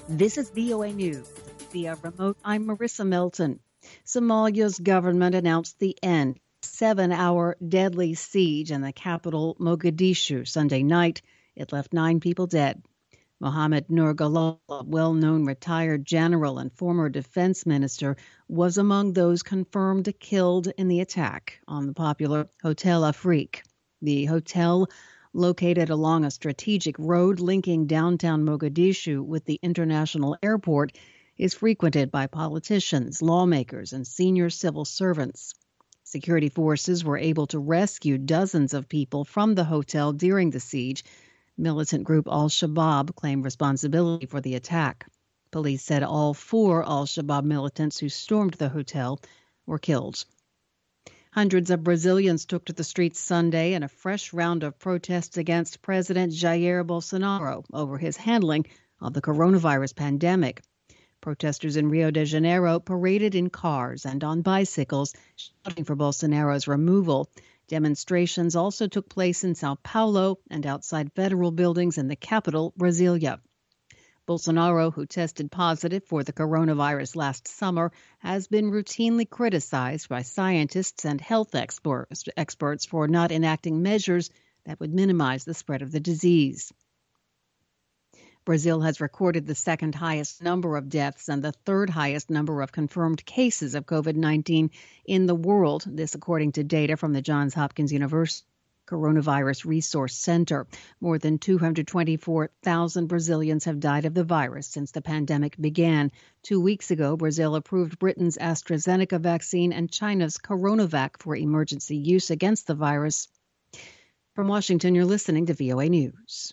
This is VOA News. Via remote, I'm Marissa Melton. Somalia's government announced the end of a 7-hour deadly siege in the capital, Mogadishu, Sunday night. It left 9 people dead. Mohamed Nur Galal, a well-known retired general and former defense minister, was among those confirmed killed in the attack on the popular Hotel Afrique. The hotel, located along a strategic road linking downtown Mogadishu with the international airport, is frequented by politicians, lawmakers, and senior civil servants. Security forces were able to rescue dozens of people from the hotel during the siege. Militant group Al-Shabaab claimed responsibility for the attack. Police said all 4 Al-Shabaab militants who stormed the hotel were killed. Hundreds of Brazilians took to the streets Sunday in a fresh round of protests against President Jair Bolsonaro over his handling of the coronavirus pandemic. Protesters in Rio de Janeiro paraded in cars and on bicycles, shouting for Bolsonaro's removal. Demonstrations also took place in Sao Paulo and outside federal buildings in the capital, Brasilia. Bolsonaro, who tested positive for the coronavirus last summer, has been routinely criticized by scientists and health experts for not enacting measures that would minimize the spread of the disease. Brazil has recorded the second highest number of deaths and the third highest number of confirmed cases of COVID-19 in the world, this according to data from the Johns Hopkins University Coronavirus Resource Center. More than 224,000 Brazilians have died of the virus since the pandemic began. 2 weeks ago, Brazil approved Britain's AstraZeneca vaccine and China's CoronaVac for emergency use against the virus. From Washington, you're listening to VOA News.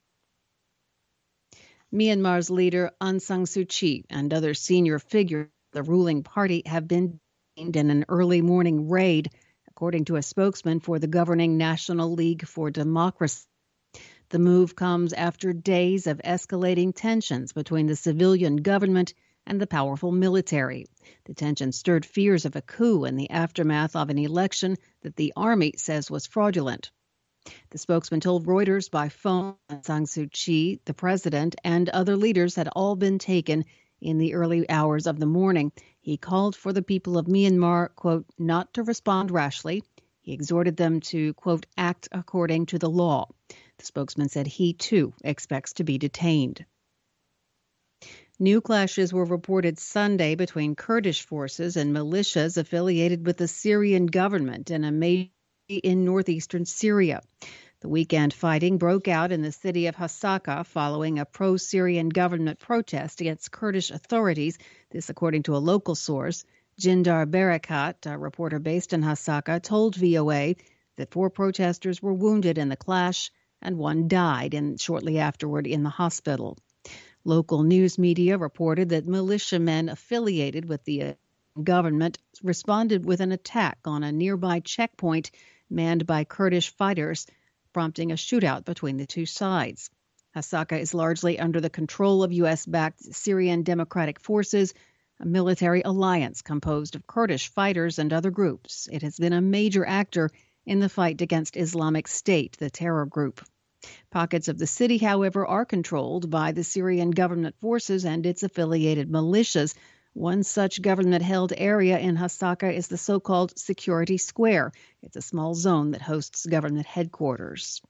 Myanmar's leader Aung San Suu Kyi and other senior figures of the ruling party have been detained in an early morning raid, according to a spokesman for the governing National League for Democracy. The move comes after days of escalating tensions between the civilian government and the powerful military. The tension stirred fears of a coup in the aftermath of an election that the army says was fraudulent. The spokesman told Reuters by phone that Aung San Suu Kyi, the president, and other leaders had all been taken in the early hours of the morning. He called for the people of Myanmar, quote, not to respond rashly. He exhorted them to, quote, act according to the law. The spokesman said he, too, expects to be detained. New clashes were reported Sunday between Kurdish forces and militias affiliated with the Syrian government in a major city in northeastern Syria. The weekend fighting broke out in the city of Hasaka following a pro-Syrian government protest against Kurdish authorities, this according to a local source. Jindar Barakat, a reporter based in Hasaka, told VOA that 4 protesters were wounded in the clash and 1 died shortly afterward in the hospital. Local news media reported that militiamen affiliated with the government responded with an attack on a nearby checkpoint manned by Kurdish fighters, prompting a shootout between the 2 sides. Hasaka is largely under the control of U.S.-backed Syrian Democratic Forces, a military alliance composed of Kurdish fighters and other groups. It has been a major actor in the fight against Islamic State, the terror group. Pockets of the city, however, are controlled by the Syrian government forces and its affiliated militias. One such government-held area in Hasaka is the so-called Security Square. It's a small zone that hosts government headquarters.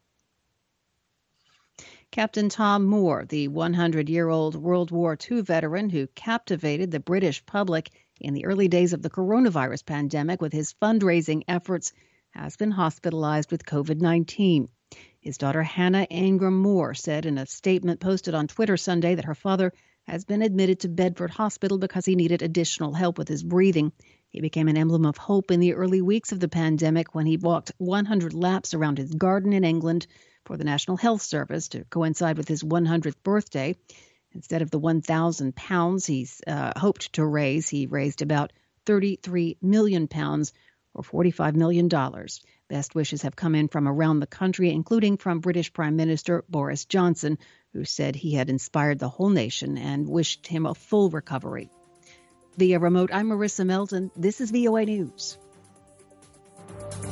Captain Tom Moore, the 100-year-old World War II veteran who captivated the British public in the early days of the coronavirus pandemic with his fundraising efforts, has been hospitalized with COVID-19. His daughter Hannah Ingram Moore said in a statement posted on Twitter Sunday that her father has been admitted to Bedford Hospital because he needed additional help with his breathing. He became an emblem of hope in the early weeks of the pandemic when he walked 100 laps around his garden in England for the National Health Service to coincide with his 100th birthday. Instead of the £1,000 he's hoped to raise, he raised about £33 million or $45 million. Best wishes have come in from around the country, including from British Prime Minister Boris Johnson, who said he had inspired the whole nation and wished him a full recovery. Via remote, I'm Marissa Melton. This is VOA News.